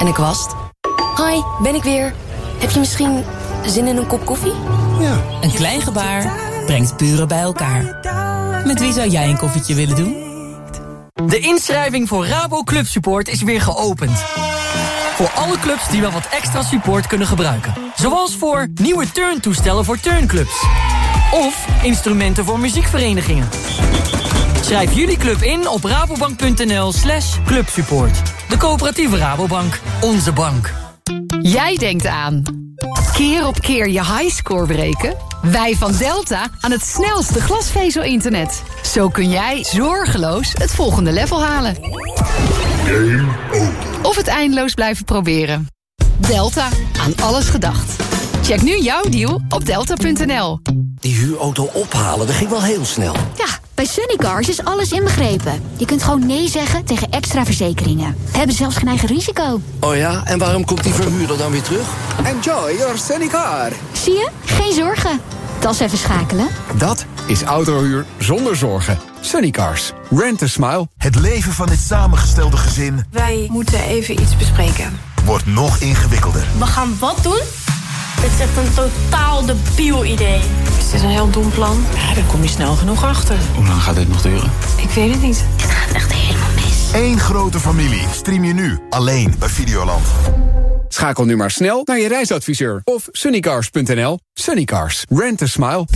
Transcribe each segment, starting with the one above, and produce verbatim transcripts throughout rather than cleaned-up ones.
en ik wast. Hi, ben ik weer. Heb je misschien zin in een kop koffie? Ja. Een klein gebaar brengt buren bij elkaar. Met wie zou jij een koffietje willen doen? De inschrijving voor Rabo Club Support is weer geopend. Voor alle clubs die wel wat extra support kunnen gebruiken. Zoals voor nieuwe turntoestellen voor turnclubs. Of instrumenten voor muziekverenigingen. Schrijf jullie club in op rabobank.nl slash clubsupport. De coöperatieve Rabobank. Onze bank. Jij denkt aan keer op keer je highscore breken? Wij van Delta aan het snelste glasvezel-internet. Zo kun jij zorgeloos het volgende level halen. Game over. Of het eindeloos blijven proberen. Delta, aan alles gedacht. Check nu jouw deal op delta punt n l. Die huurauto ophalen, dat ging wel heel snel. Ja, bij Sunnycars is alles inbegrepen. Je kunt gewoon nee zeggen tegen extra verzekeringen. We hebben zelfs geen eigen risico. Oh ja, en waarom komt die verhuurder dan weer terug? Enjoy your Sunnycar. Zie je? Geen zorgen. Tas even schakelen. Dat is autohuur zonder zorgen. Sunnycars. Rent a smile. Het leven van dit samengestelde gezin... Wij moeten even iets bespreken. ...wordt nog ingewikkelder. We gaan wat doen? Dit is echt een totaal debiel idee. Is dit een heel dom plan? Ja, daar kom je snel genoeg achter. Hoe lang gaat dit nog duren? Ik weet het niet. Het gaat echt helemaal mis. Eén grote familie stream je nu alleen bij Videoland. Schakel nu maar snel naar je reisadviseur of sunnycars punt n l. Sunnycars. Rent a smile.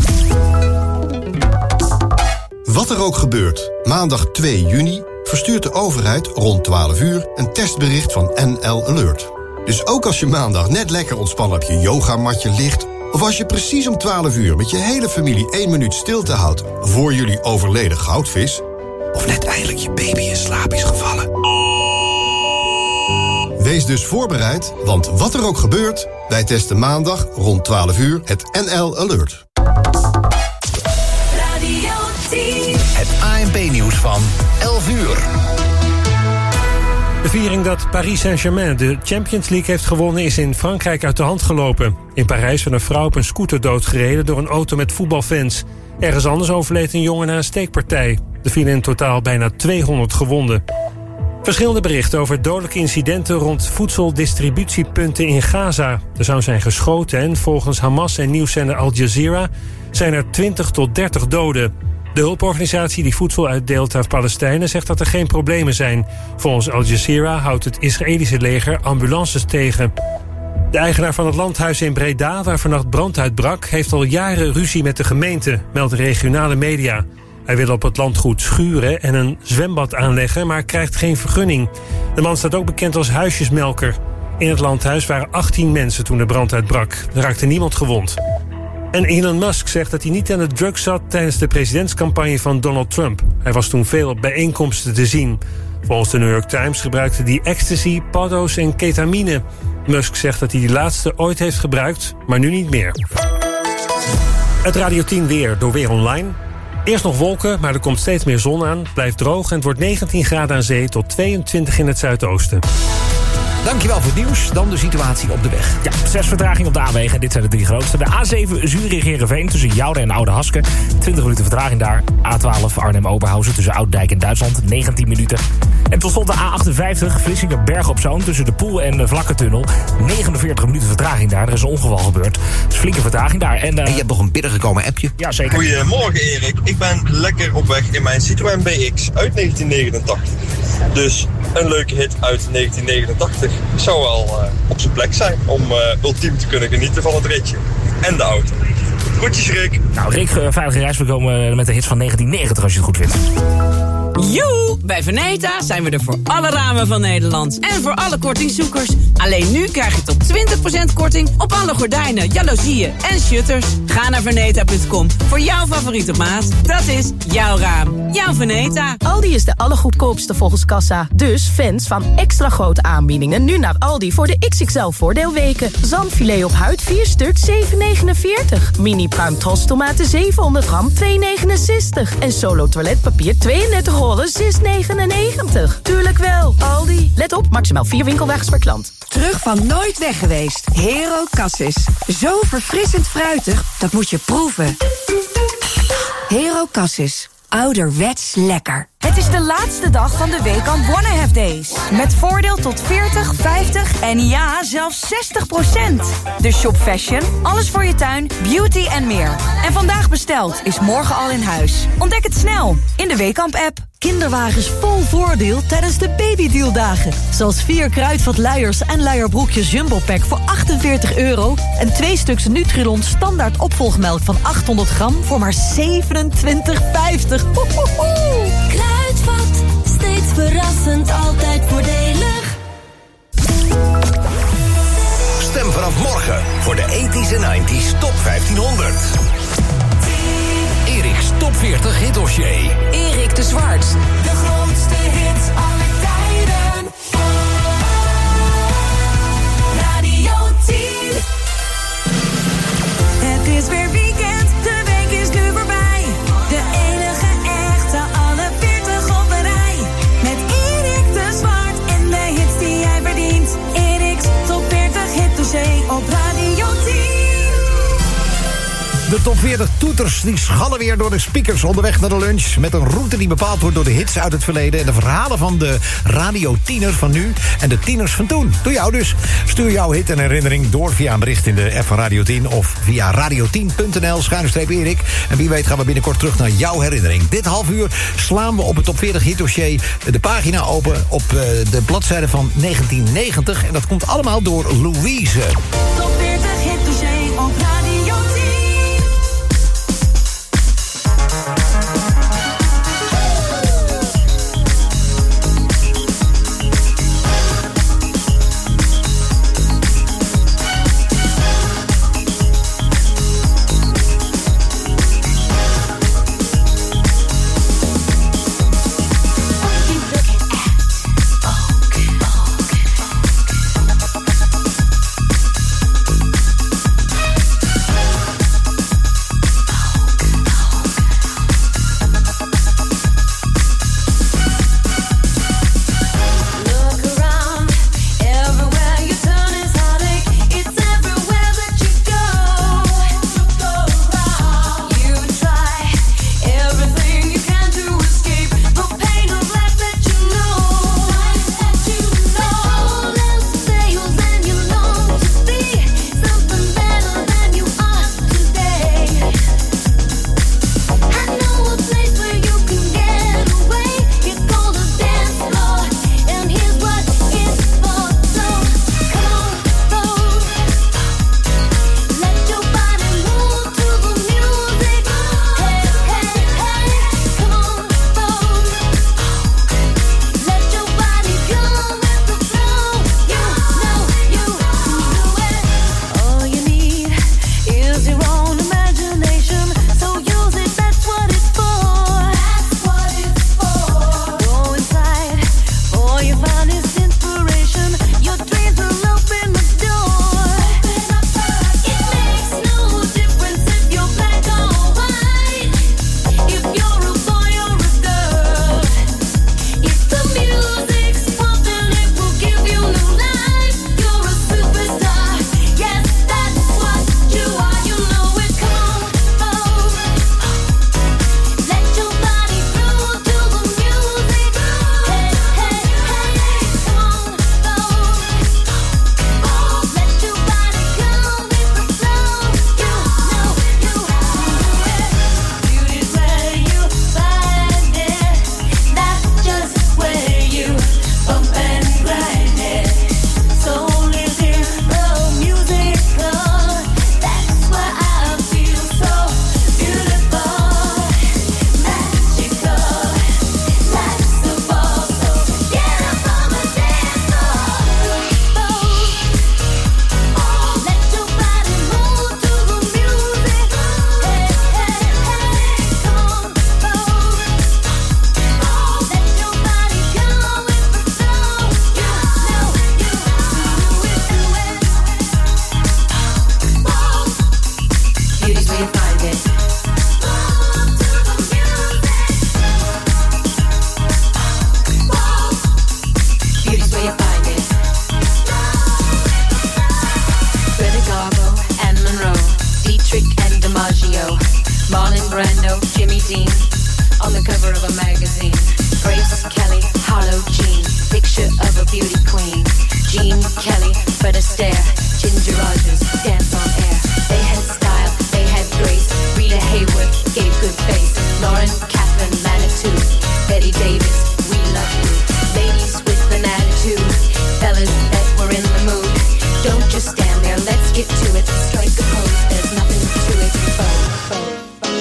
Wat er ook gebeurt, maandag twee juni verstuurt de overheid rond twaalf uur een testbericht van N L Alert. Dus ook als je maandag net lekker ontspannen op je yogamatje ligt... of als je precies om twaalf uur met je hele familie één minuut stilte houdt... voor jullie overleden goudvis... of net eindelijk je baby in slaap is gevallen. Wees dus voorbereid, want wat er ook gebeurt... wij testen maandag rond twaalf uur het N L Alert. Radio tien. Het A N P-nieuws van elf uur. De viering dat Paris Saint-Germain de Champions League heeft gewonnen... is in Frankrijk uit de hand gelopen. In Parijs werd een vrouw op een scooter doodgereden door een auto met voetbalfans. Ergens anders overleed een jongen na een steekpartij. Er vielen in totaal bijna tweehonderd gewonden. Verschillende berichten over dodelijke incidenten rond voedseldistributiepunten in Gaza. Er zou zijn geschoten en volgens Hamas en nieuwszender Al Jazeera... zijn er twintig tot dertig doden. De hulporganisatie die voedsel uitdeelt aan Palestijnen zegt dat er geen problemen zijn. Volgens Al Jazeera houdt het Israëlische leger ambulances tegen. De eigenaar van het landhuis in Breda, waar vannacht brand uitbrak... heeft al jaren ruzie met de gemeente, meldt regionale media. Hij wil op het landgoed schuren en een zwembad aanleggen, maar krijgt geen vergunning. De man staat ook bekend als huisjesmelker. In het landhuis waren achttien mensen toen de brand uitbrak. Er raakte niemand gewond. En Elon Musk zegt dat hij niet aan de drugs zat tijdens de presidentscampagne van Donald Trump. Hij was toen veel op bijeenkomsten te zien. Volgens de New York Times gebruikte hij ecstasy, paddo's en ketamine. Musk zegt dat hij die laatste ooit heeft gebruikt, maar nu niet meer. Het Radio tien weer door Weer Online. Eerst nog wolken, maar er komt steeds meer zon aan. Het blijft droog en het wordt negentien graden aan zee tot tweeëntwintig in het zuidoosten. Dankjewel voor het nieuws. Dan de situatie op de weg. Ja, zes vertraging op de A-wegen. Dit zijn de drie grootste. De A zeven Zurich-Heerenveen tussen Jouden en Oude Haske. twintig minuten vertraging daar. A twaalf Arnhem-Oberhausen tussen Ouddijk en Duitsland. negentien minuten. En tot slot de A achtenvijftig Vlissingen-Berg-op-Zoom tussen de Poel en de Vlakkentunnel. negenenveertig minuten vertraging daar. Er is een ongeval gebeurd. Dus flinke vertraging daar. En, uh... en je hebt nog een binnengekomen appje. Ja, zeker. Goedemorgen Erik. Ik ben lekker op weg in mijn Citroën B X uit negentien negenentachtig. Dus een leuke hit uit negentien negenentachtig zou wel uh, op zijn plek zijn om uh, ultiem te kunnen genieten van het ritje en de auto. Groetjes Rick. Nou Rick, uh, veilige reis. We komen met de hits van negentien negentig als je het goed vindt. Joe! Bij Veneta zijn we er voor alle ramen van Nederland. En voor alle kortingszoekers. Alleen nu krijg je tot twintig procent korting op alle gordijnen, jaloezieën en shutters. Ga naar veneta punt com voor jouw favoriete maat. Dat is jouw raam. Jouw Veneta. Aldi is de allergoedkoopste volgens kassa. Dus fans van extra grote aanbiedingen nu naar Aldi voor de X X L voordeelweken. Zalmfilet op huid vier stuk zeven negenenveertig. Mini pruim tomaten zevenhonderd gram twee negenenzestig. En Solo toiletpapier tweeëndertig rollen zes negenennegentig. Tuurlijk wel, Aldi. Let op, maximaal vier winkelwagens per klant. Terug van nooit weg geweest. Hero Cassis. Zo verfrissend fruitig, dat moet je proeven. Hero Cassis. ouderwets lekker. Het is de laatste dag van de Weekamp Wanna Have Days. Met voordeel tot veertig, vijftig en ja, zelfs zestig procent. Dus shop fashion, alles voor je tuin, beauty en meer. En vandaag besteld is morgen al in huis. Ontdek het snel in de Weekamp-app. Kinderwagens vol voordeel tijdens de babydealdagen. Zoals vier kruidvat luiers en luierbroekjes Jumbo Pack voor achtenveertig euro... en twee stuks Nutrilon standaard opvolgmelk van achthonderd gram voor maar zevenentwintig vijftig. Kruidvat, steeds verrassend, altijd voordelig. Stem vanaf morgen voor de tachtiger en negentiger Top vijftienhonderd. Erik's Top veertig hitdossier. Erik de Zwart. De grootste hits aller tijden. Radio tien. Het is weer weekend, de week is nu voorbij. De enige echte, alle veertig op een rij. Met Erik de Zwart en de hits die jij verdient. Erik's Top veertig hitdossier op Radio tien. De top veertig toeters die schallen weer door de speakers onderweg naar de lunch. Met een route die bepaald wordt door de hits uit het verleden. En de verhalen van de Radio Tieners van nu en de tieners van toen. Doe jou dus. Stuur jouw hit en herinnering door via een bericht in de app van Radio tien. Of via radio tien punt n l schuine streep Erik. En wie weet gaan we binnenkort terug naar jouw herinnering. Dit half uur slaan we op het top veertig hitdossier de pagina open op de bladzijde van negentien negentig. En dat komt allemaal door Louise. Top veertig hitdossier op Radio tien. on the cover of a magazine. Grace Kelly, hollow Jean, picture of a beauty queen. Jean Kelly, Fred Astaire, Ginger Rogers, dance on air. They had style, they had grace. Rita Hayworth gave good face. Lauren Catherine Manitou, Betty Davis, we love you. Ladies with an attitude, fellas that were in the mood. Don't just stand there, let's get to it. Strike a pose, there's nothing to it. Vogue, vogue.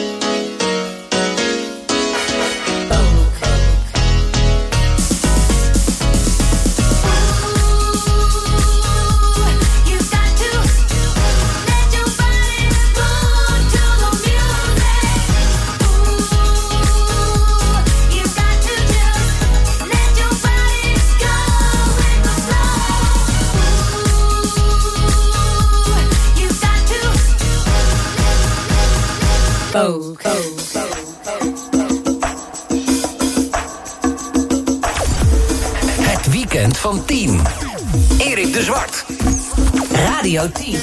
Het weekend van tien. Erik de Zwart. Radio tien.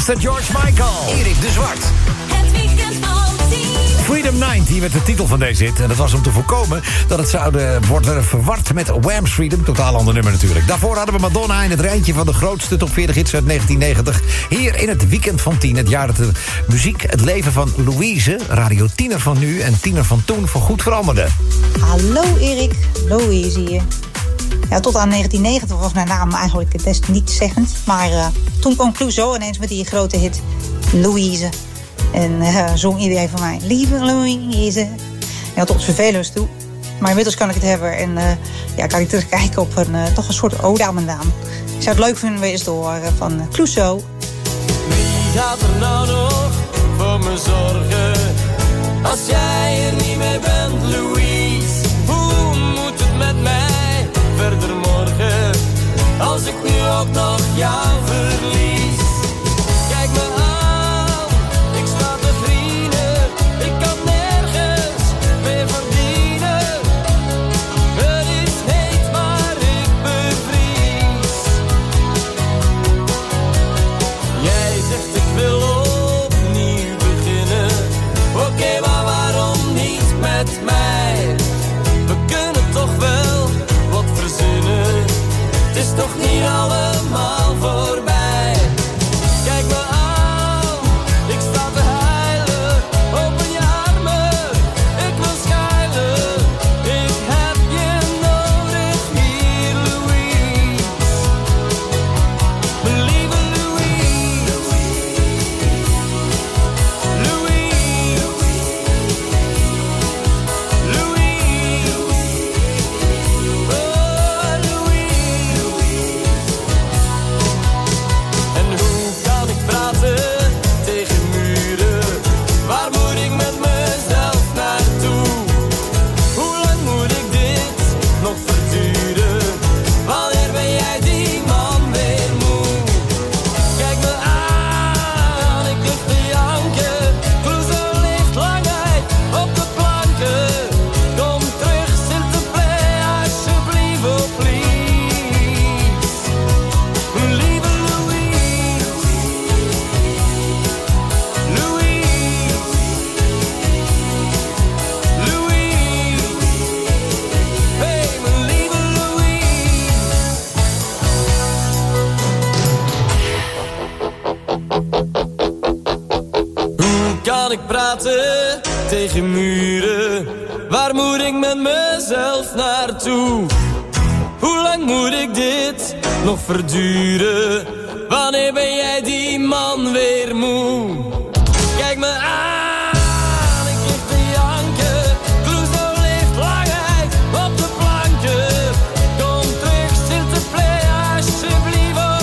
Mister George Michael. Erik de Zwart. Het weekend van tien. Freedom negentig werd de titel van deze hit. En dat was om te voorkomen dat het zou worden verward met Wham's Freedom. Totaal ander nummer natuurlijk. Daarvoor hadden we Madonna in het rijtje van de grootste top veertig hits uit negentien negentig. Hier in het weekend van tien. Het jaar dat de muziek, het leven van Louise, radiotiener van nu en tiener van toen, voorgoed veranderde. Hallo Erik, Louise hier. Ja, tot aan negentien negentig was mijn naam eigenlijk best niet zeggend. Maar uh, toen kwam Clouseau ineens met die grote hit Louise. En uh, zong iedereen van mij, lieve Louise. Ja, tot vervelens toe. Maar inmiddels kan ik het hebben en uh, ja, kan ik terugkijken op een, uh, toch een soort ode aan mijn naam. Ik zou het leuk vinden wees te horen van uh, Clouseau. Wie gaat er nou nog voor me zorgen? Als jij er niet meer bent, Louise. Hoe moet het met mij verder morgen? Als ik nu ook nog jou verlies. Kijk me aan, ik sta te grienen. Ik kan nergens meer verdienen. Het is heet, maar ik bevries. Jij zegt ik wil opnieuw beginnen. Oké, okay, maar waarom niet met mij? We kunnen toch wel wat verzinnen. Het is toch niet allemaal voorbij. Kijk me aan, ik sta te huilen. Open je armen, ik wil schuilen. Ik heb je nodig hier, Louise. Mijn lieve Louise. Louise. Louise. Oh, Louise. En hoe kan ik praten tegen muren? Waar moet ik met mezelf naartoe? Hoe lang moet ik dit nog verduren? Wanneer ben jij die man weer moe? Kijk me aan, ik lig te janken. Clouseau ligt lang uit op de planken. Kom terug, Sinterklaas, alsjeblieft, oh please. Lieve Louise. Louise. Louise. Hey, mijn lieve Louise. Hoe kan ik praten tegen muren? Waar moet ik met mezelf naartoe? Hoe lang moet ik dit nog verduren? Wanneer ben jij die man weer moe? Kijk me aan, ik lig te janken. Clouseau ligt lang uit op de planken. Kom terug, Sinterklaas, alsjeblieft, oh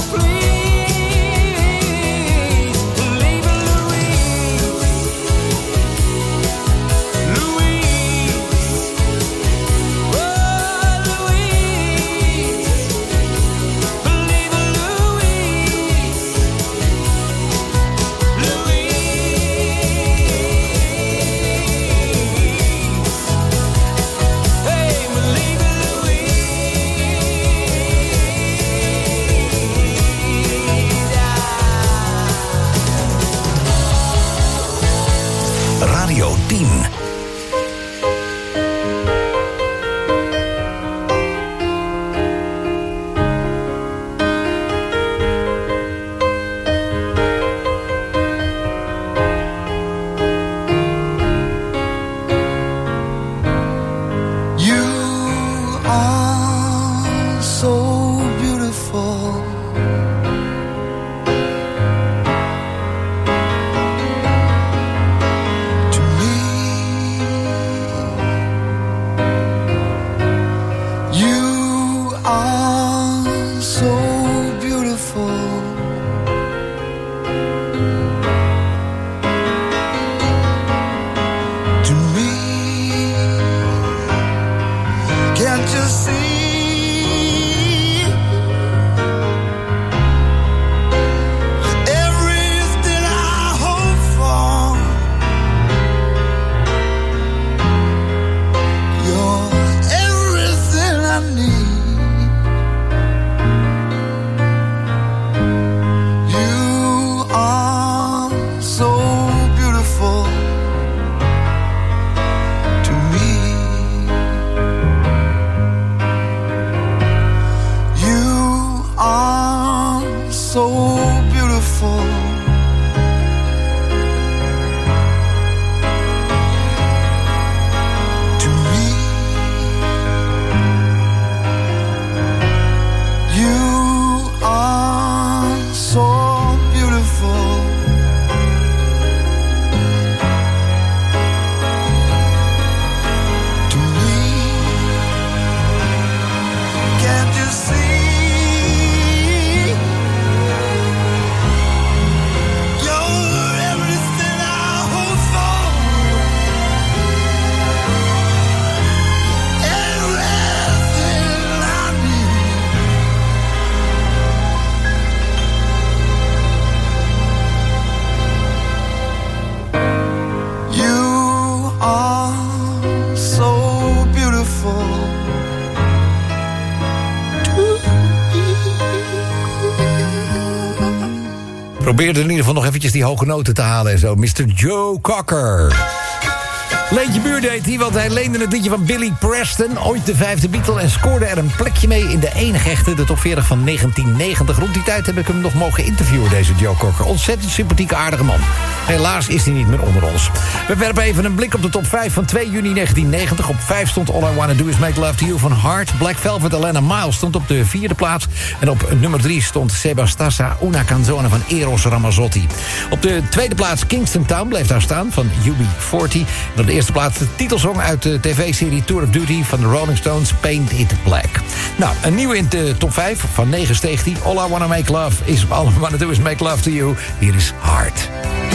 please. Lieve Louise. Louise. Oh, Louise. Lieve Louise. Louise. Hey, mijn lieve Louise. Radio tien. You are so beautiful. To me, Probeerde in ieder geval nog eventjes die hoge noten te halen en zo. mister Joe Cocker. Leentje Buur deed hij, want hij leende het liedje van Billy Preston... ooit de vijfde Beatle en scoorde er een plekje mee... in de enige echte, de top veertig van negentien negentig. Rond die tijd heb ik hem nog mogen interviewen, deze Joe Cocker. Ontzettend sympathieke, aardige man. Helaas is hij niet meer onder ons. We werpen even een blik op de top vijf van twee juni negentien negentig. Op vijf stond All I Wanna Do Is Make Love To You van Heart. Black Velvet, Alana Miles stond op de vierde plaats. En op nummer drie stond Sebastassa, Una Canzone van Eros Ramazzotti. Op de tweede plaats Kingston Town bleef daar staan van U B veertig. En op de eerste plaats de titelsong uit de tv-serie Tour of Duty van de Rolling Stones, Paint It Black. Nou, een nieuwe in de top vijf. Van negen steeg die. All I Wanna Make Love is All I Wanna Do Is Make Love To You. Hier is Heart.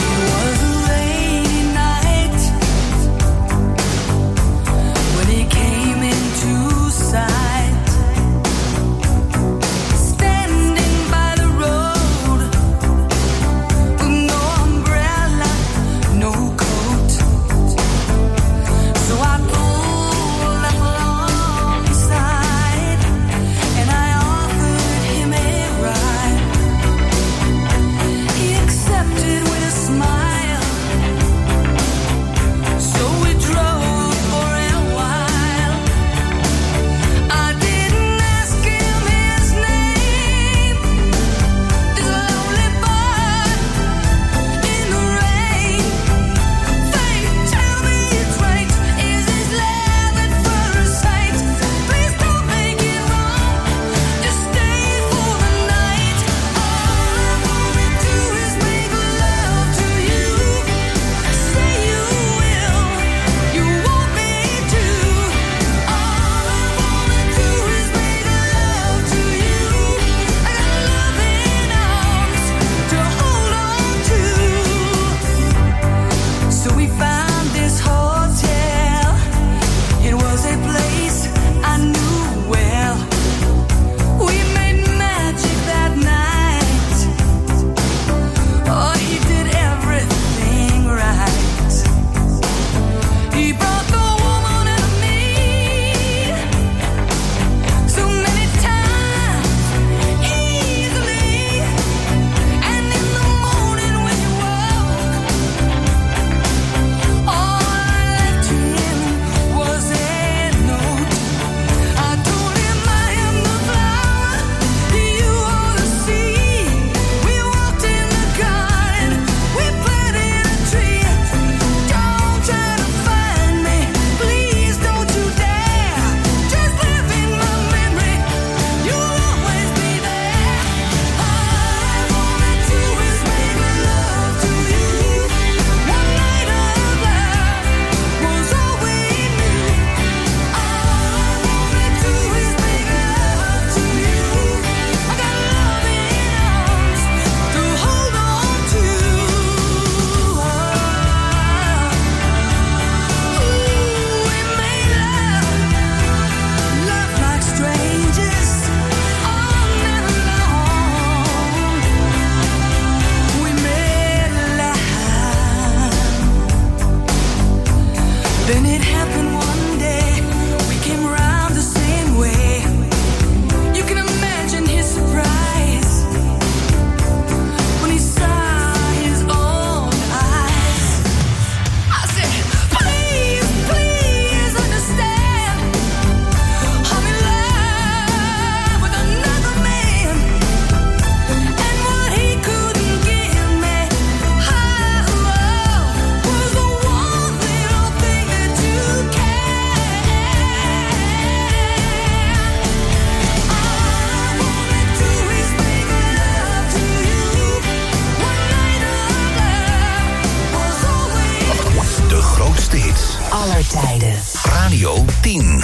aller tijden. Radio tien.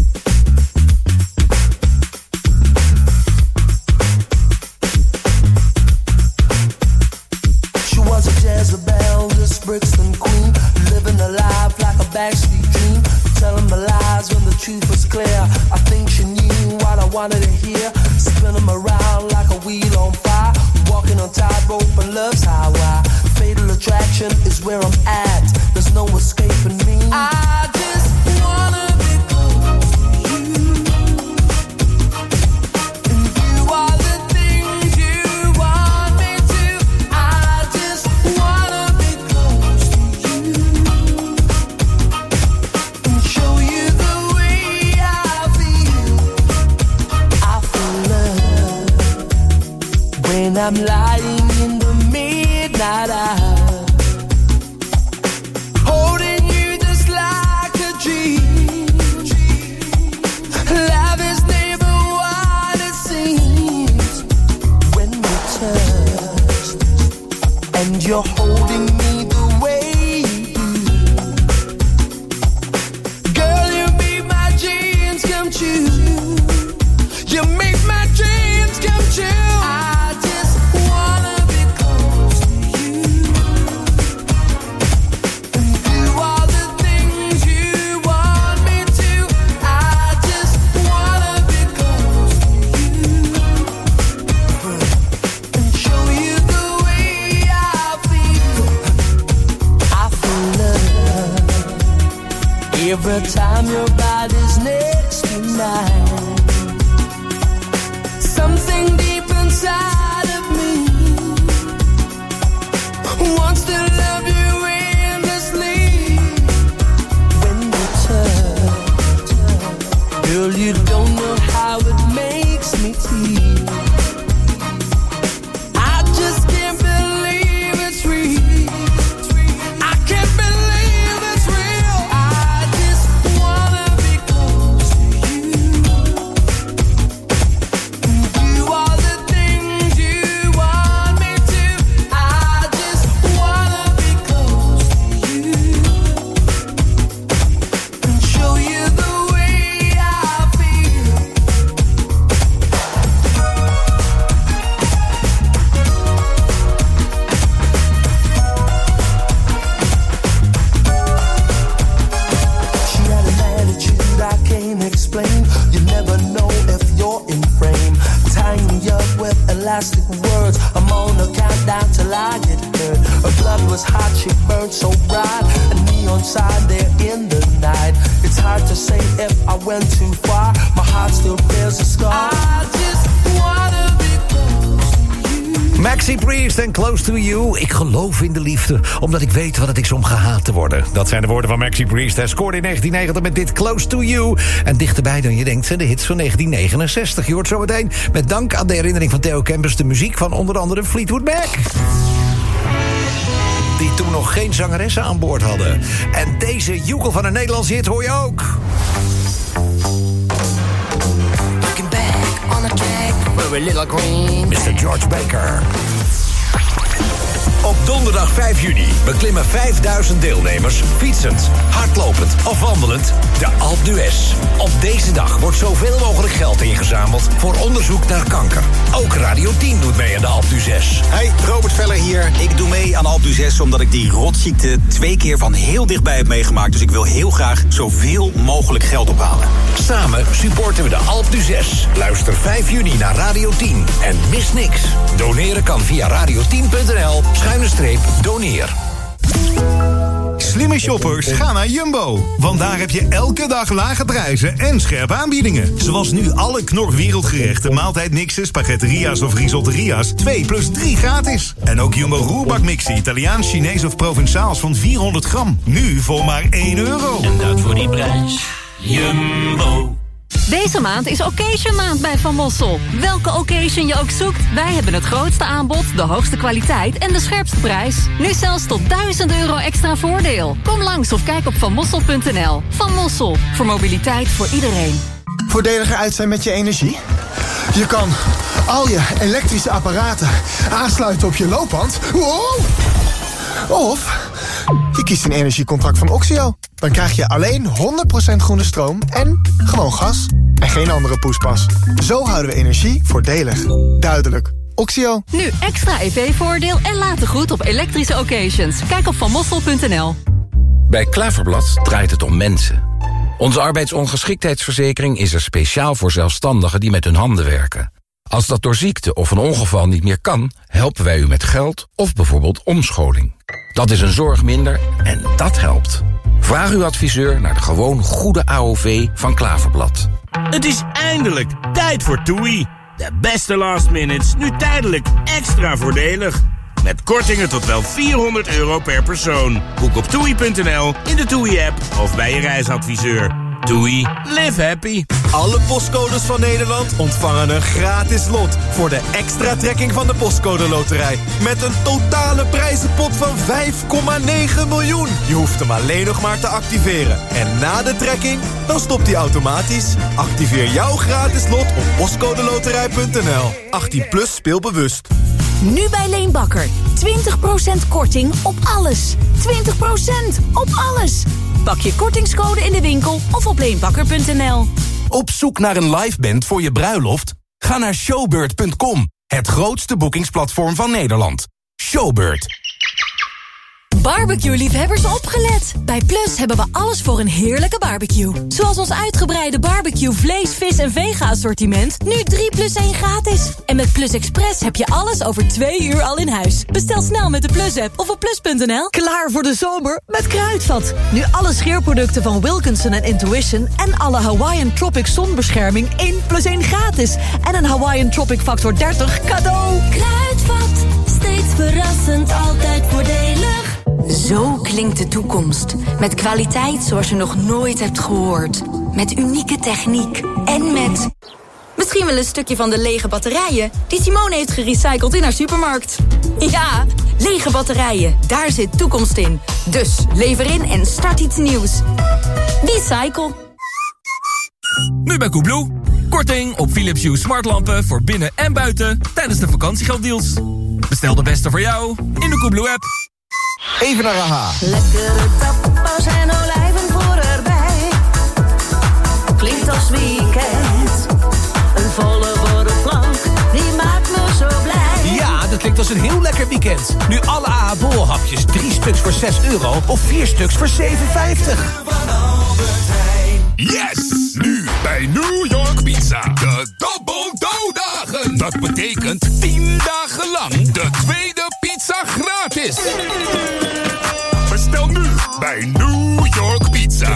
She was a Jezebel, this Brixton queen, living a life like a backstreet dream, telling my lies when the truth was clear. I think she knew what I wanted to hear, spinning them around like a wheel on fire, walking on tightrope and love's highway. Fatal attraction is where I'm at, there's no escaping me. I just wanna be close to you, and you are the things you want me to. I I'm lying in the midnight hour, holding you just like a dream. Love is never what it seems when we're touched, and you're holding me the way you do. Girl, you make my dreams come true. You make my dreams come true. I just wanna be close to you and do all the things you want me to. I just wanna be close to you and show you the way I feel. I feel love every time your body's next to mine. Something deep inside of me wants to love you endlessly. When we touch, girl, you don't know how it makes me feel. I just can't believe it's real. I can't believe it's real. I just wanna be close to you. Do all the things you want me to. I just wanna be close to you and show you the way I feel. She had an attitude I can't explain. You never know if you're in frame. Tying me up with elastic words. I'm on a countdown till I get hurt. Her blood was hot, she burned so bright. A neon sign there in the night. It's hard to say if I went too far. My heart still bears a scar. I just wanna be close to you. Maxi Priest en Close to You. Ik geloof in de liefde, omdat ik weet wat het is om gehaat te worden. Dat zijn de woorden van Maxi Priest. Hij scoorde in negentien negentig met dit Close to You. En dichterbij dan je denkt zijn de hits van negentien negenenzestig. Je hoort zo meteen, met dank aan de herinnering van Theo Kempers, de muziek van onder andere Fleetwood Mac. Die toen nog geen zangeressen aan boord hadden. En deze joekel van een Nederlandse hit hoor je ook. Looking back on a track for a little green. mister George Baker. Op donderdag vijf juni beklimmen vijfduizend deelnemers fietsend, hardlopend of wandelend de Alpe d'Huez. Op deze dag wordt zoveel mogelijk geld ingezameld voor onderzoek naar kanker. Ook Radio tien doet mee aan de Alpe d'Huez. Hey, Robert Veller hier. Ik doe mee aan de Alpe d'Huez omdat ik die rotziekte twee keer van heel dichtbij heb meegemaakt. Dus ik wil heel graag zoveel mogelijk geld ophalen. Samen supporten we de Alpe d'Huez. Luister vijf juni naar Radio tien en mis niks. Doneren kan via radio tien punt n l schuine streep doneer. Slimme shoppers gaan naar Jumbo. Want daar heb je elke dag lage prijzen en scherpe aanbiedingen. Zoals nu alle Knor wereldgerechten, maaltijdmixen, spaghetteria's of risotteria's twee plus drie gratis. En ook Jumbo roerbakmixen, Italiaans, Chinees of Provençaals van vierhonderd gram. Nu voor maar één euro. En dat voor die prijs. Jumbo. Deze maand is Occasion maand bij Van Mossel. Welke occasion je ook zoekt, wij hebben het grootste aanbod, de hoogste kwaliteit en de scherpste prijs. Nu zelfs tot duizend euro extra voordeel. Kom langs of kijk op van mossel punt n l. Van Mossel, voor mobiliteit voor iedereen. Voordeliger uit zijn met je energie? Je kan al je elektrische apparaten aansluiten op je loopband. Wow! Of je kiest een energiecontract van Oxio. Dan krijg je alleen honderd procent groene stroom en gewoon gas. En geen andere poespas. Zo houden we energie voordelig. Duidelijk. Oxio. Nu extra E V-voordeel en later goed op elektrische occasions. Kijk op van mossel punt n l. Bij Klaverblad draait het om mensen. Onze arbeidsongeschiktheidsverzekering is er speciaal voor zelfstandigen die met hun handen werken. Als dat door ziekte of een ongeval niet meer kan, helpen wij u met geld of bijvoorbeeld omscholing. Dat is een zorg minder en dat helpt. Vraag uw adviseur naar de gewoon goede A O V van Klaverblad. Het is eindelijk tijd voor TUI. De beste last minutes, nu tijdelijk extra voordelig. Met kortingen tot wel vierhonderd euro per persoon. Boek op toei punt n l, in de TUI-app of bij je reisadviseur. TUI, live happy. Alle postcodes van Nederland ontvangen een gratis lot voor de extra trekking van de Postcode Loterij. Met een totale prijzenpot van vijf komma negen miljoen. Je hoeft hem alleen nog maar te activeren. En na de trekking, dan stopt hij automatisch. Activeer jouw gratis lot op postcodeloterij punt n l. achttien plus, speel bewust. Nu bij Leenbakker. twintig procent korting op alles. twintig procent op alles. Pak je kortingscode in de winkel of op leenbakker punt n l. Op zoek naar een liveband voor je bruiloft? Ga naar showbird punt com. Het grootste boekingsplatform van Nederland. Showbird. Barbecue-liefhebbers opgelet. Bij Plus hebben we alles voor een heerlijke barbecue. Zoals ons uitgebreide barbecue vlees, vis en vega-assortiment. Nu drie plus één gratis. En met Plus Express heb je alles over twee uur al in huis. Bestel snel met de Plus-app of op plus punt n l. Klaar voor de zomer met Kruidvat. Nu alle scheerproducten van Wilkinson en Intuition... en alle Hawaiian Tropic zonbescherming één plus één gratis. En een Hawaiian Tropic Factor dertig cadeau. Kruidvat, steeds verrassend, altijd voordelig. Zo klinkt de toekomst. Met kwaliteit zoals je nog nooit hebt gehoord. Met unieke techniek. En met... misschien wel een stukje van de lege batterijen... die Simone heeft gerecycled in haar supermarkt. Ja, lege batterijen. Daar zit toekomst in. Dus lever in en start iets nieuws. Recycle. Nu bij Coolblue. Korting op Philips Hue smartlampen voor binnen en buiten... tijdens de vakantiegelddeals. Bestel de beste voor jou in de Coolblue-app. Even naar A H. Lekkere tapas en olijven voor erbij. Klinkt als weekend. Een volle borrelplank, die maakt me zo blij. Ja, dat klinkt als een heel lekker weekend. Nu alle A H bolhapjes, drie stuks voor zes euro of vier stuks voor zeven vijftig. Yes! Nu bij New York Pizza. De Double Dough dagen. Dat betekent tien dagen lang de tweede pizza gratis. Bestel nu bij New York Pizza.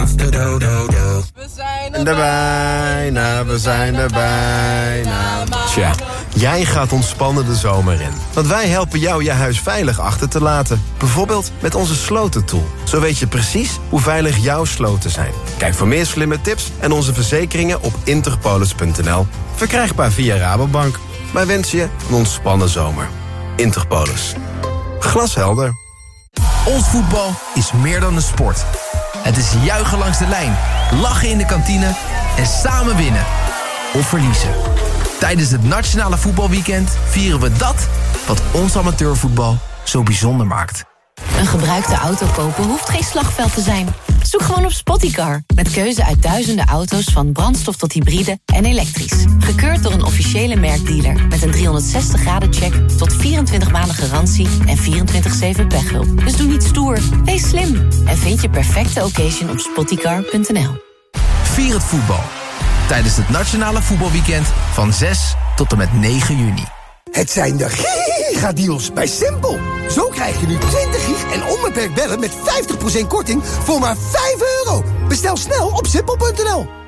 We zijn er bijna, we zijn er bijna. Tja, jij gaat ontspannen de zomer in. Want wij helpen jou je huis veilig achter te laten. Bijvoorbeeld met onze slotentool. Zo weet je precies hoe veilig jouw sloten zijn. Kijk voor meer slimme tips en onze verzekeringen op interpolis punt n l. Verkrijgbaar via Rabobank. Wij wensen je een ontspannen zomer. Interpolis. Glashelder. Ons voetbal is meer dan een sport. Het is juichen langs de lijn, lachen in de kantine en samen winnen. Of verliezen. Tijdens het Nationale Voetbalweekend vieren we dat wat ons amateurvoetbal zo bijzonder maakt. Een gebruikte auto kopen hoeft geen slagveld te zijn. Zoek gewoon op Spottycar. Met keuze uit duizenden auto's van brandstof tot hybride en elektrisch. Gekeurd door een officiële merkdealer. Met een driehonderdzestig graden check tot vierentwintig maanden garantie en vierentwintig zeven pechhulp. Dus doe niet stoer, wees slim. En vind je perfecte occasion op spottycar punt n l. Vier het voetbal. Tijdens het Nationale Voetbalweekend van zes tot en met negen juni. Het zijn de gigadeals bij Simpel. Zo krijg je nu twintig gig en onbeperkt bellen met vijftig procent korting voor maar vijf euro. Bestel snel op simpel punt n l.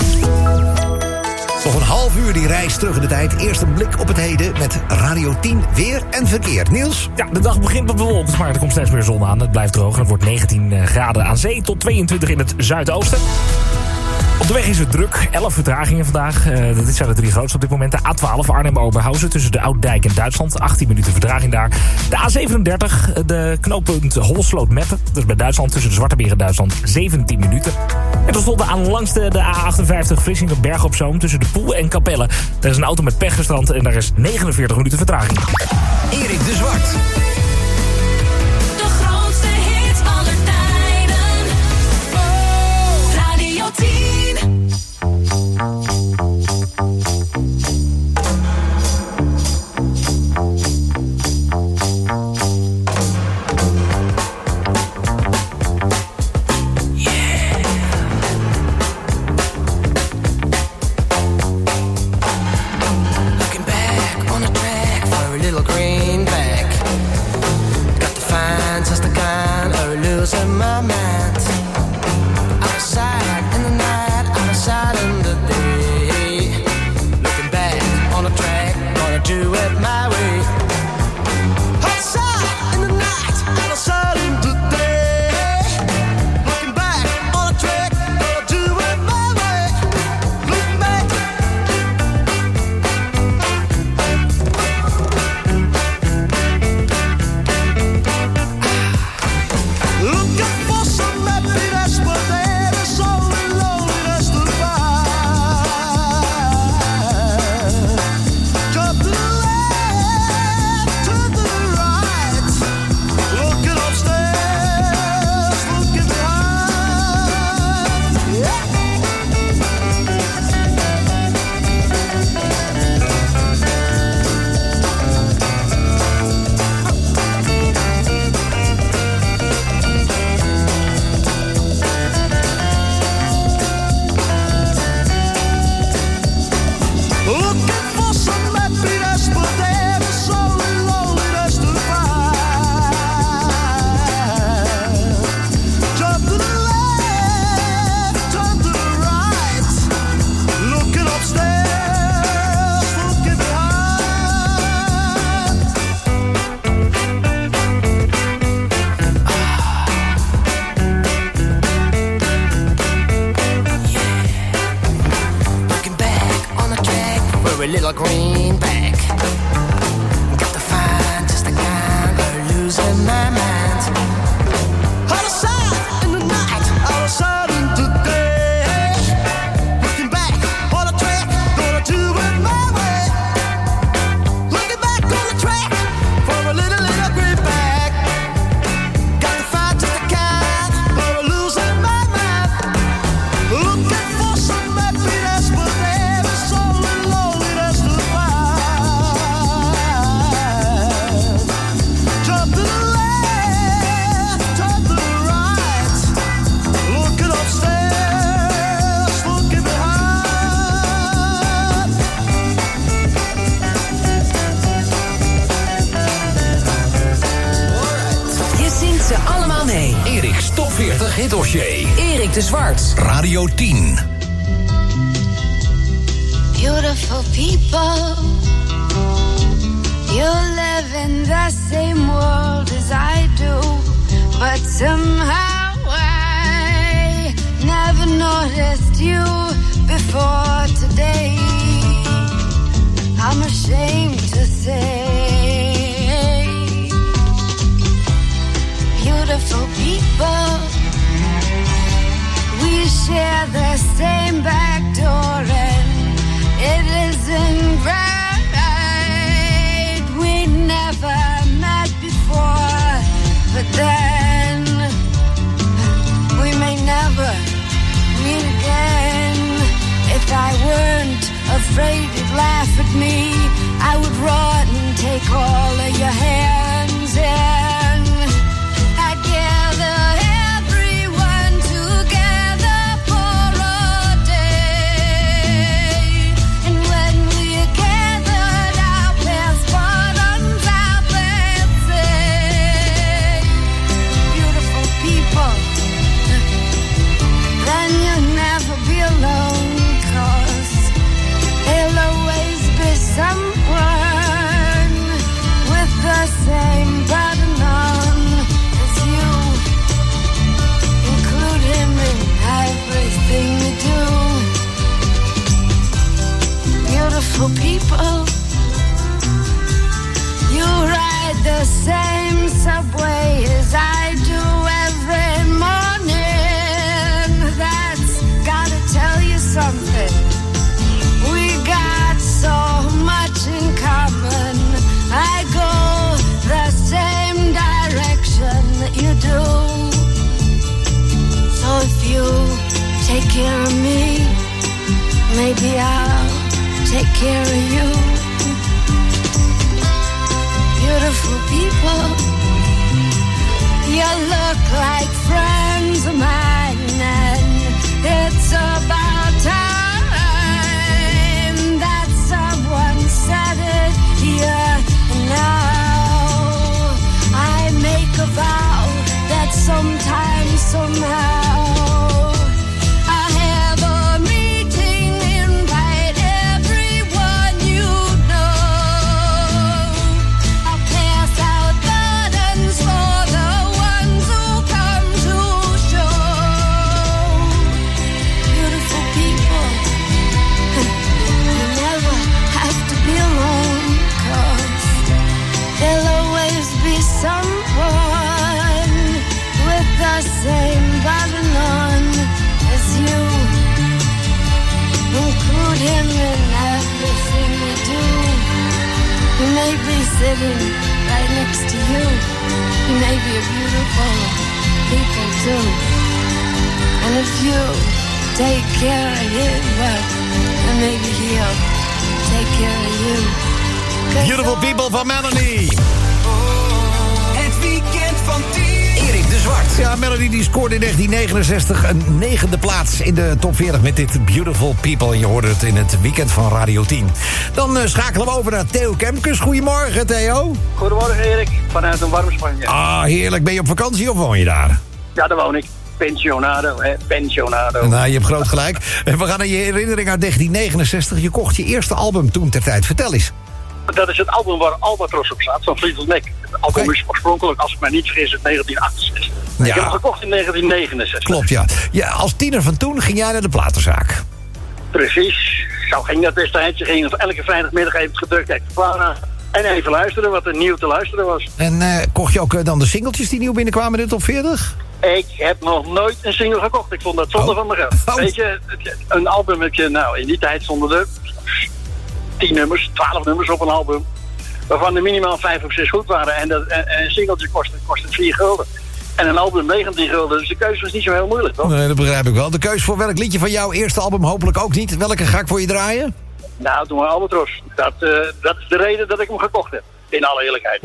Nog een half uur die reis terug in de tijd. Eerst een blik op het heden met Radio tien Weer en Verkeer. Niels? Ja, de dag begint wat bewolkt, maar er komt steeds meer zon aan. Het blijft droog en het wordt negentien graden aan zee tot tweeëntwintig in het zuidoosten. Op de weg is het druk. elf vertragingen vandaag. Uh, dit zijn de drie grootste op dit moment. De A twaalf Arnhem-Oberhausen tussen de Ouddijk en Duitsland. achttien minuten vertraging daar. De A zevenendertig, de knooppunt Holsloot-Meppen. Dus bij Duitsland tussen de Zwarte Meer en Duitsland zeventien minuten. En tot slot aan langs de, de A achtenvijftig Vlissingen-Berg op Zoom tussen de Poel en Capelle. Daar is een auto met pech gestrand en daar is negenenveertig minuten vertraging. Erik de Zwart. De grootste hits aller tijden. Oh, Radio tien. Looking back on a track, gonna do it my way. Looking back greenback. Got to find just the kind of losing my mind. Out of sight in the night, out of sight in the day. Looking back on the track, gonna do it my way. Looking back on the track for a little, little greenback. Got to find just the kind of losing my mind. Looking for some happiness, but there is only loneliness to find. Jump to the left, jump to the right. Looking upstairs, looking behind. Je zingt ze allemaal mee. Erik's Top veertig hitdossier. Erik de Zwart. Radio tien. Beautiful people, you live in the same world as I do, but somehow I never noticed you before today. I'm ashamed to say, beautiful people, we share the same back door and it isn't right. We never met before, but then we may never meet again. If I weren't afraid you'd laugh at me, I would run and take all of your hands and I'd gather everyone together for a day. And when we're gathered, our passports out and say, beautiful people, then you'll never be alone, 'cause there'll always be someone with the same button on as you. Include him in everything you do. Beautiful people, you ride the same subway as I do every morning. That's gotta tell you something. We got so much in common. I go the same direction that you do. So if you take care of me, maybe I'll take care of you. Beautiful people, you look like friends of mine, and it's about time that someone said it here and now. I make a vow that sometime, somehow, I'll have a meeting, invite everyone you know. I'll pass out burdens for the ones who come to show. Beautiful people, you never have to be alone, 'cause there'll always be someone with the same button on as you. Include him in everything you do. He may be sitting right next to you. He may be a beautiful people too. And if you take care of him, well, then maybe he'll take care of you. 'Cause Beautiful People van Melanie. Het weekend van tien. Erik de Zwart. Ja, Melanie die scoorde in negentien negenenzestig een negende plaats in de top veertig met dit Beautiful People. En je hoorde het in het weekend van Radio tien. Dan uh, schakelen we over naar Theo Kemkes. Goedemorgen, Theo. Goedemorgen, Erik. Vanuit een warm Spanje. Ah, heerlijk. Ben je op vakantie of woon je daar? Ja, daar woon ik. Pensionado, hè. Pensionado. Nou, je hebt groot gelijk. En we gaan naar je herinnering uit negentien negenenzestig. Je kocht je eerste album toen ter tijd. Vertel eens. Dat is het album waar Albatros op staat, van Fleetwood Mac. Het album Okay. is oorspronkelijk, als ik mij niet vergis, uit negentien achtenzestig. Ja. Ik heb hem gekocht in negentien negenenzestig. Klopt, ja. Ja. Als tiener van toen ging jij naar de platenzaak. Precies. zo ging dat destijds. Je ging elke vrijdagmiddag even gedrukt exemplaar en even luisteren wat er nieuw te luisteren was. En uh, kocht je ook uh, dan de singeltjes die nieuw binnenkwamen in de top veertig? Ik heb nog nooit een single gekocht. Ik vond dat zonde oh. van mijn geld. Oh. Weet je, een albumetje, nou in die tijd stonden er tien nummers, twaalf nummers op een album. Waarvan er minimaal vijf of zes goed waren. En, dat, en, en een singeltje kostte, kostte vier gulden. En een album negentien gulden. Dus de keuze was niet zo heel moeilijk, toch? Nee, dat begrijp ik wel. De keuze voor welk liedje van jouw eerste album hopelijk ook niet. Welke ga ik voor je draaien? Nou, doe maar Albatros. Dat, uh, dat is de reden dat ik hem gekocht heb. In alle eerlijkheid.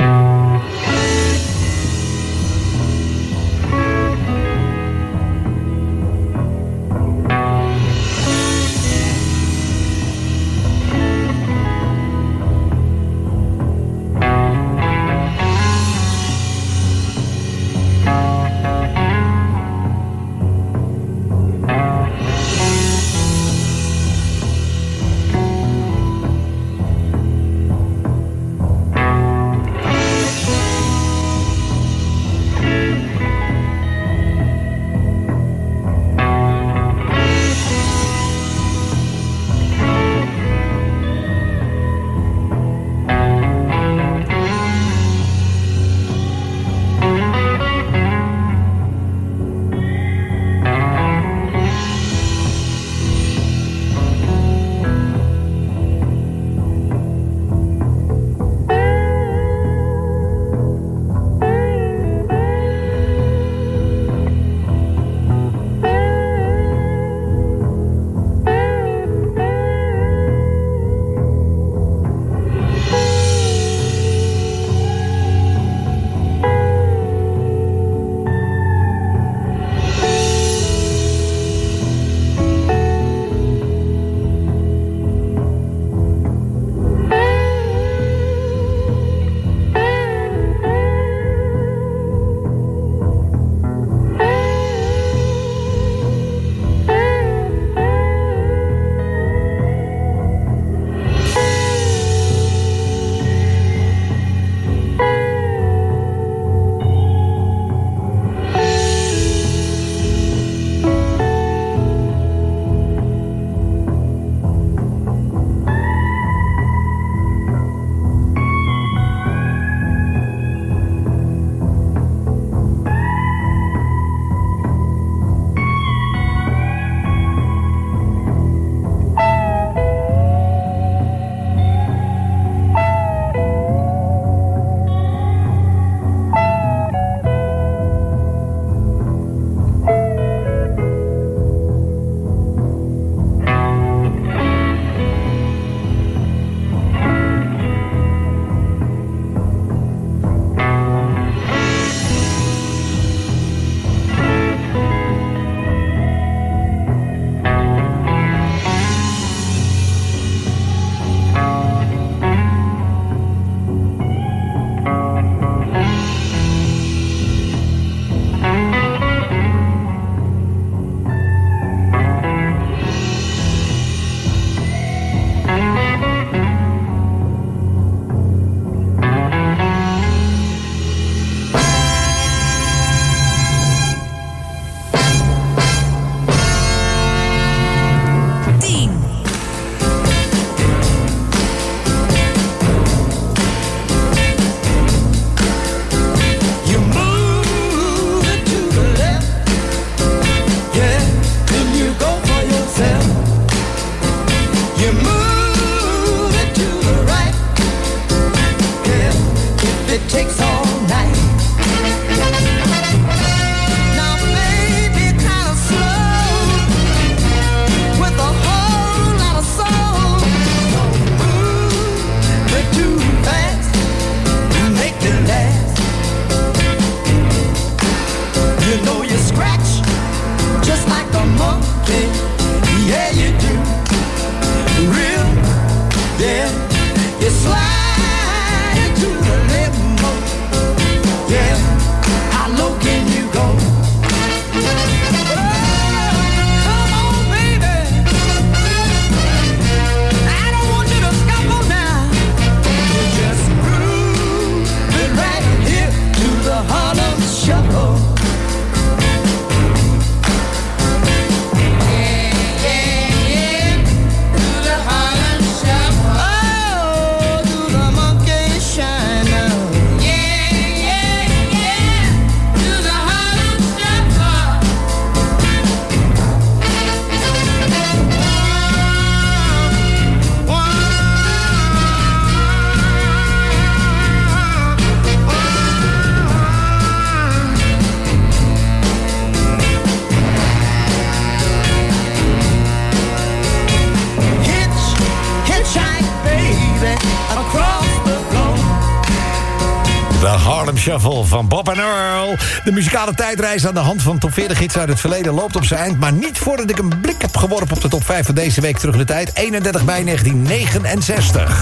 Shuffle van Bob en Earl. De muzikale tijdreis aan de hand van top veertig hits uit het verleden loopt op zijn eind. Maar niet voordat ik een blik heb geworpen op de top vijf van deze week terug in de tijd. eenendertig mei negentien negenenzestig.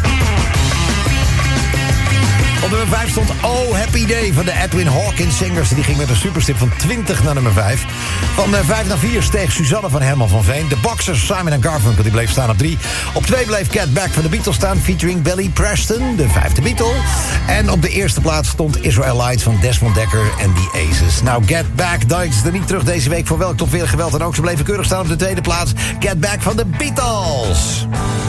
Op nummer vijf stond Oh Happy Day van de Edwin Hawkins Singers. Die ging met een superstip van twintig naar nummer vijf. Van vijf naar vier steeg Suzanne van Herman van Veen. De Boxers, Simon en Garfunkel, die bleef staan op drie. Op twee bleef Get Back van de Beatles staan, featuring Billy Preston, de vijfde Beatle. En op de eerste plaats stond Israelites van Desmond Dekker en The Aces. Nou, Get Back duikt er niet terug deze week voor welk top veertig geweld en ook. Ze bleven keurig staan op de tweede plaats. Get Back van de Beatles.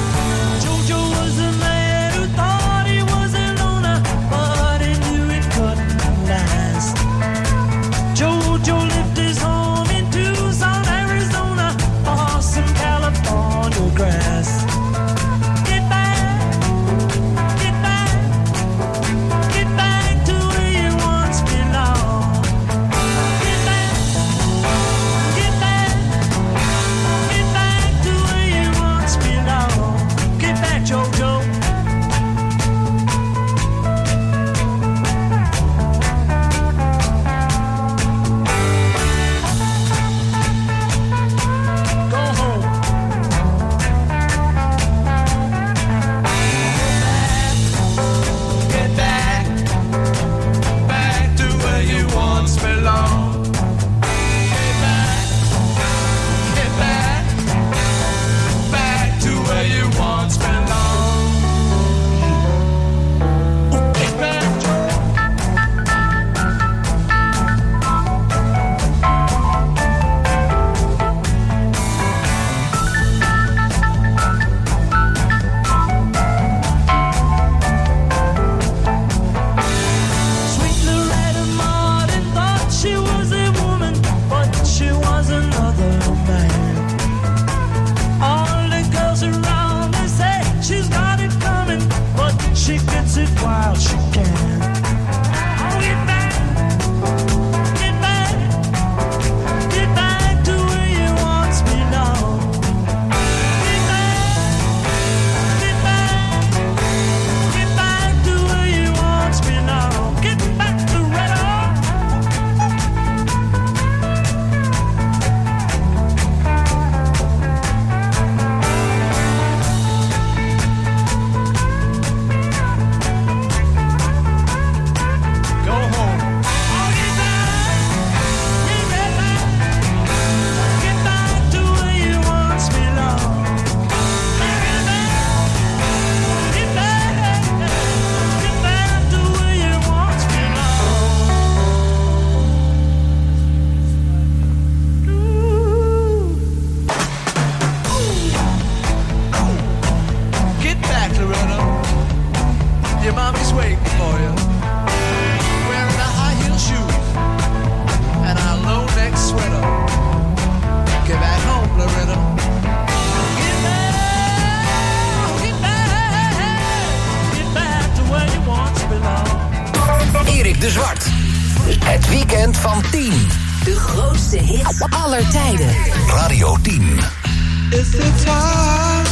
De Zwart. Het weekend van tien. De grootste hits aller tijden. Radio tien. It's the time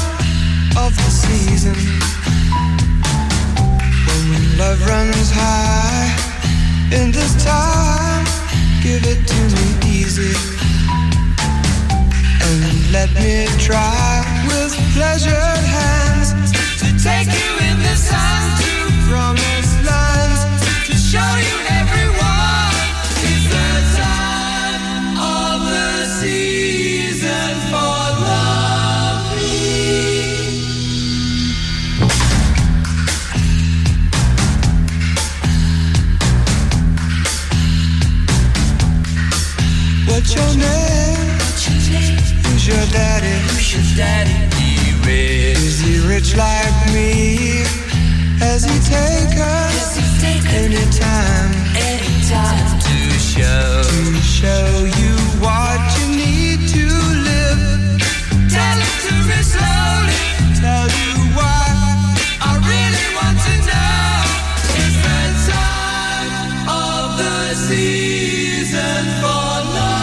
of the season when love runs high. In this time, give it to me easy and let me try with pleasured hands to take you in the sun to promised lands. Show you everyone, it's the time of the season for loving. What's your name? Who's your daddy? Who's your daddy? He rich. Is he rich like me? Has he take us anytime? Anytime to show to show you what you need to live. Tell it to me slowly. Tell you why I really want to know. It's the time of the season for loving.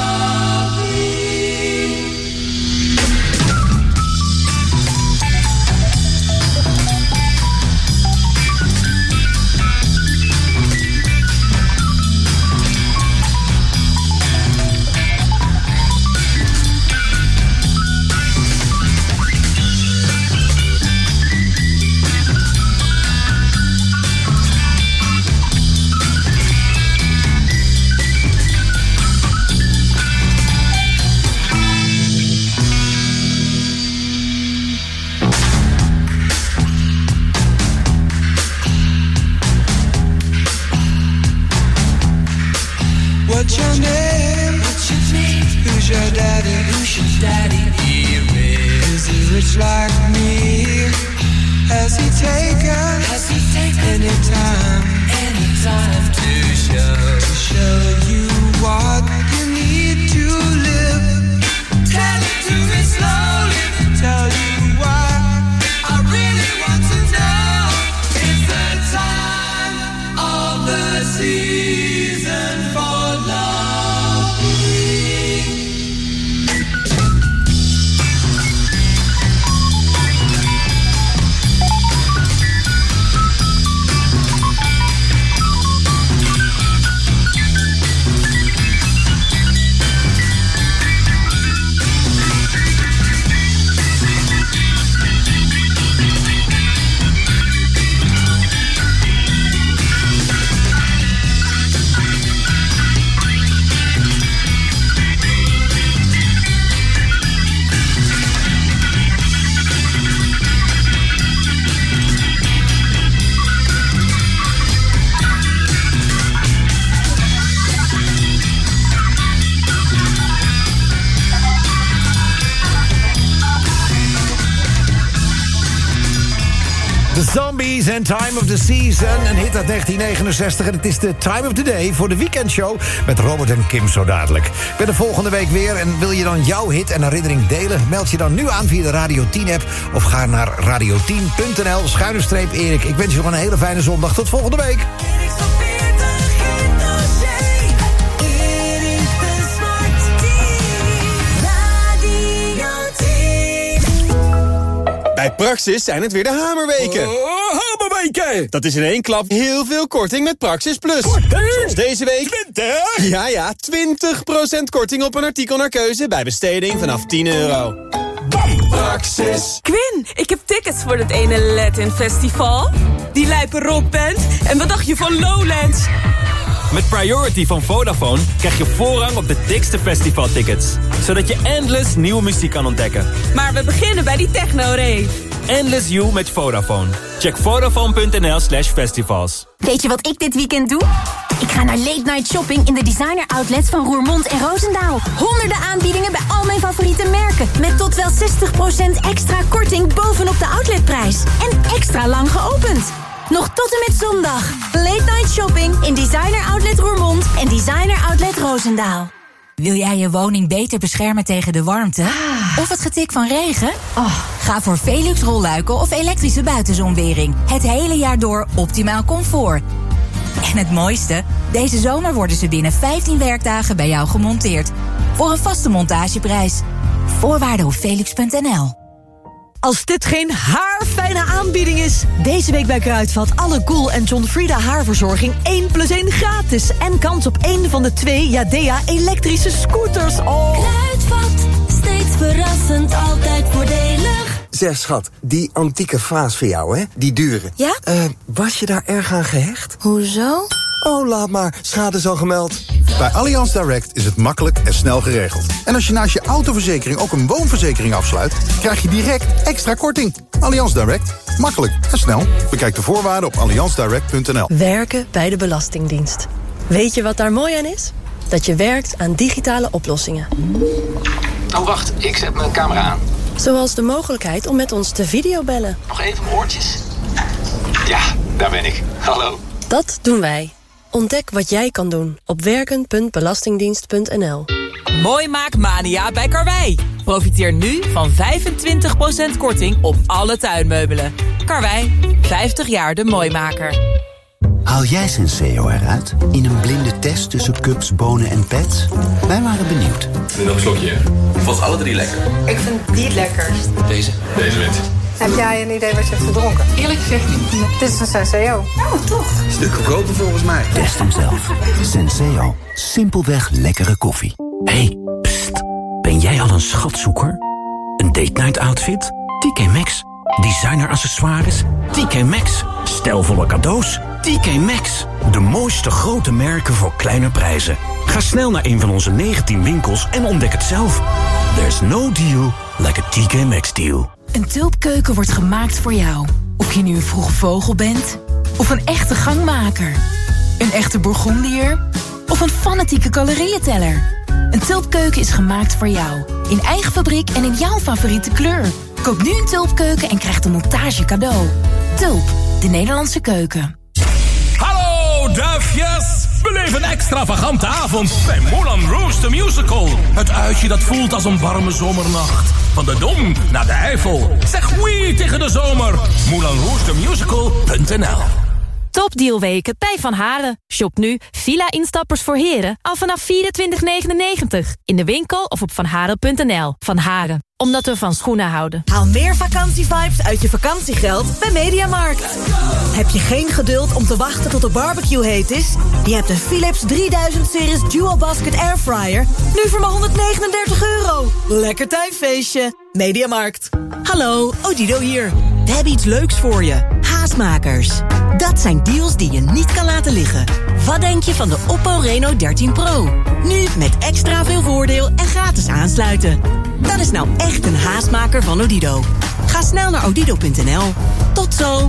Who's your daddy? Who's your daddy? Is he rich like me? Has he taken? Has he taken any time? Any time to show to show you what you need to live? Tell it to me slowly. Tell you why I really want to know. It's the time of the season for love. Zombies and Time of the Season. Een hit uit negentien negenenzestig. En het is de Time of the Day voor de weekendshow met Robert en Kim zo dadelijk. Ik ben er volgende week weer. En wil je dan jouw hit en herinnering delen? Meld je dan nu aan via de Radio tien app. Of ga naar radio tien punt n l schuine streep Erik. Ik wens je nog een hele fijne zondag. Tot volgende week. Bij Praxis zijn het weer de hamerweken. Oh, hamerweken! Dat is in één klap heel veel korting met Praxis Plus. Zoals deze week... twintig? Ja, ja, twintig procent korting op een artikel naar keuze bij besteding vanaf tien euro. Bam! Praxis. Quinn, ik heb tickets voor het ene Latin Festival. Die lijpe rockband. En wat dacht je van Lowlands? Met Priority van Vodafone krijg je voorrang op de dikste festivaltickets. Zodat je endless nieuwe muziek kan ontdekken. Maar we beginnen bij die techno-rave. Endless You met Vodafone. Check vodafone punt n l slash festivals. Weet je wat ik dit weekend doe? Ik ga naar Late Night Shopping in de designer outlets van Roermond en Roosendaal. Honderden aanbiedingen bij al mijn favoriete merken. Met tot wel zestig procent extra korting bovenop de outletprijs. En extra lang geopend. Nog tot en met zondag. Late Night Shopping in Designer Outlet Roermond en Designer Outlet Roosendaal. Wil jij je woning beter beschermen tegen de warmte? Ah. Of het getik van regen? Oh. Ga voor Velux rolluiken of elektrische buitenzonwering. Het hele jaar door optimaal comfort. En het mooiste? Deze zomer worden ze binnen vijftien werkdagen bij jou gemonteerd. Voor een vaste montageprijs. Voorwaarden op velux punt n l. Als dit geen haarfijne aanbieding is. Deze week bij Kruidvat alle Cool en John Frieda haarverzorging één plus één gratis. En kans op één van de twee Jadea elektrische scooters. Oh. Kruidvat, steeds verrassend, altijd voordelig. Zeg schat, die antieke vaas van jou, hè? Die dure. Ja? Uh, was je daar erg aan gehecht? Hoezo? Oh, laat maar. Schade is al gemeld. Bij Allianz Direct is het makkelijk en snel geregeld. En als je naast je autoverzekering ook een woonverzekering afsluit, krijg je direct extra korting. Allianz Direct. Makkelijk en snel. Bekijk de voorwaarden op allianz direct punt n l. Werken bij de Belastingdienst. Weet je wat daar mooi aan is? Dat je werkt aan digitale oplossingen. Oh, wacht. Ik zet mijn camera aan. Zoals de mogelijkheid om met ons te videobellen. Nog even mijn oortjes. Ja, daar ben ik. Hallo. Dat doen wij. Ontdek wat jij kan doen op werken punt belastingdienst punt n l. Mooi maak mania bij Karwei. Profiteer nu van vijfentwintig procent korting op alle tuinmeubelen. Karwei, vijftig jaar de mooimaker. Haal jij Senseo eruit in een blinde test tussen cups, bonen en pets? Wij waren benieuwd. Nu nog een slokje. Ik vond alle drie lekker. Ik vind die het lekkerst. Deze? Deze wint. Heb jij een idee wat je hebt gedronken? Eerlijk gezegd niet. Dit is een Senseo. Oh, toch? Stuk goedkoper volgens mij. Test hem zelf. Senseo. Simpelweg lekkere koffie. Hey, pst. Ben jij al een schatzoeker? Een date night outfit? T K Maxx. Designer accessoires? T K Maxx. Stijlvolle cadeaus? T K Maxx. De mooiste grote merken voor kleine prijzen. Ga snel naar een van onze negentien winkels en ontdek het zelf. There's no deal like a T K Maxx deal. Een tulpkeuken wordt gemaakt voor jou. Of je nu een vroege vogel bent, of een echte gangmaker. Een echte Bourgondier, Of een fanatieke calorieënteller? Een Tulpkeuken is gemaakt voor jou. In eigen fabriek en in jouw favoriete kleur. Koop nu een Tulpkeuken en krijg de montage cadeau. Tulp, de Nederlandse keuken. Hallo duifjes! Beleef een extravagante avond bij Moulin Rouge the Musical. Het uitje dat voelt als een warme zomernacht. Van de Dom naar de Eifel. Zeg oui tegen de zomer. moulin rouge the musical punt n l. Topdealweken bij Van Haren. Shop nu villa-instappers voor heren al vanaf vierentwintig negenennegentig. In de winkel of op vanharen punt n l. Van Haren, omdat we van schoenen houden. Haal meer vakantievibes uit je vakantiegeld bij Mediamarkt. Heb je geen geduld om te wachten tot de barbecue heet is? Je hebt een Philips drieduizend series Dual Basket Airfryer. Nu voor maar honderdnegenendertig euro. Lekker tuinfeestje. Mediamarkt. Hallo, Odido hier. We hebben iets leuks voor je. Haastmakers. Dat zijn deals die je niet kan laten liggen. Wat denk je van de Oppo Reno dertien Pro? Nu met extra veel voordeel en gratis aansluiten. Dat is nou echt een haastmaker van Odido. Ga snel naar odido punt n l. Tot zo.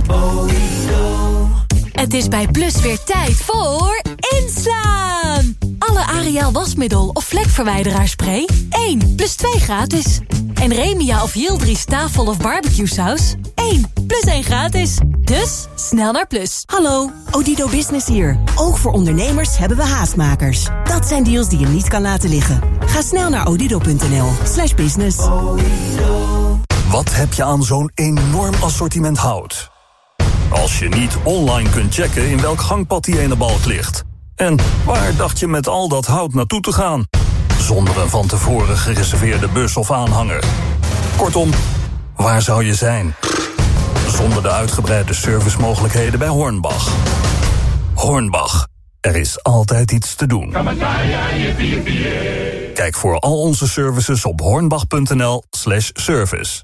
Het is bij Plus weer tijd voor inslaan. Alle Ariel wasmiddel of vlekverwijderaarspray één plus twee gratis. En Remia of Yildiz tafel of barbecue saus één plus één gratis. Dus snel naar Plus. Hallo, Odido Business hier. Ook voor ondernemers hebben we haastmakers. Dat zijn deals die je niet kan laten liggen. Ga snel naar odido punt n l slash business. Wat heb je aan zo'n enorm assortiment hout? Als je niet online kunt checken in welk gangpad die ene balk ligt. En waar dacht je met al dat hout naartoe te gaan? Zonder een van tevoren gereserveerde bus of aanhanger. Kortom, waar zou je zijn? Zonder de uitgebreide servicemogelijkheden bij Hornbach. Hornbach, er is altijd iets te doen. Kijk voor al onze services op hornbach punt n l slash service.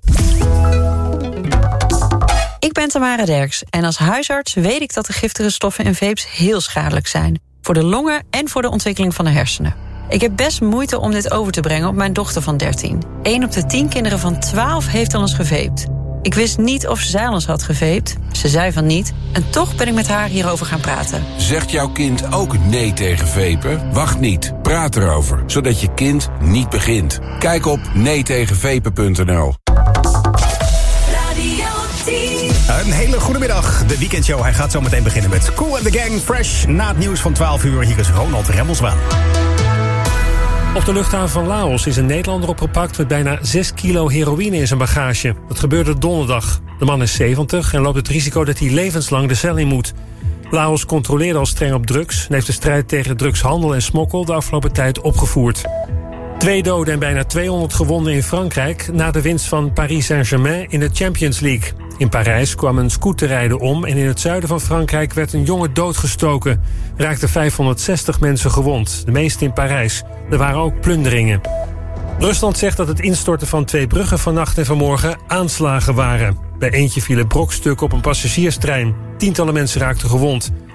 Ik ben Tamara Derks en als huisarts weet ik dat de giftige stoffen in vapes heel schadelijk zijn. Voor de longen en voor de ontwikkeling van de hersenen. Ik heb best moeite om dit over te brengen op mijn dochter van dertien. Eén op de tien kinderen van twaalf heeft al eens gevaped. Ik wist niet of zij al eens had gevaped. Ze zei van niet. En toch ben ik met haar hierover gaan praten. Zegt jouw kind ook nee tegen vapen? Wacht niet. Praat erover, zodat je kind niet begint. Kijk op nee tegen vapen punt n l. Een hele goede middag. De weekendshow, hij gaat zo meteen beginnen met Kool and the Gang. Fresh, na het nieuws van twaalf uur. Hier is Ronald Remmelswaan. Op de luchthaven van Laos is een Nederlander opgepakt met bijna zes kilo heroïne in zijn bagage. Dat gebeurde donderdag. De man is zeventig en loopt het risico dat hij levenslang de cel in moet. Laos controleerde al streng op drugs en heeft de strijd tegen drugshandel en smokkel de afgelopen tijd opgevoerd. Twee doden en bijna tweehonderd gewonden in Frankrijk na de winst van Paris Saint-Germain in de Champions League. In Parijs kwam een scooterrijder om en in het zuiden van Frankrijk werd een jongen doodgestoken. Raakten vijfhonderdzestig mensen gewond, de meeste in Parijs. Er waren ook plunderingen. Rusland zegt dat het instorten van twee bruggen vannacht en vanmorgen aanslagen waren. Bij eentje vielen brokstukken op een passagierstrein. Tientallen mensen raakten gewond.